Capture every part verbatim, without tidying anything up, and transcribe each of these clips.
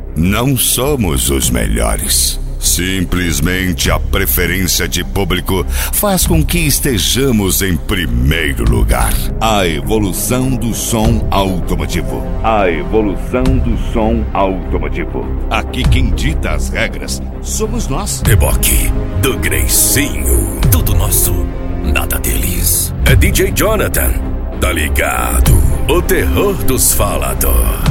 Não somos os melhores. Simplesmente a preferência de público faz com que estejamos em primeiro lugar. A evolução do som automotivo. A evolução do som automotivo. Aqui quem dita as regras somos nós. Reboque do Greicinho. Tudo nosso, nada deles. É D J Jonathan. Tá ligado? O terror dos falador.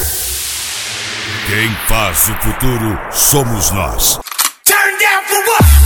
Quem faz o futuro somos nós. Turn down for what?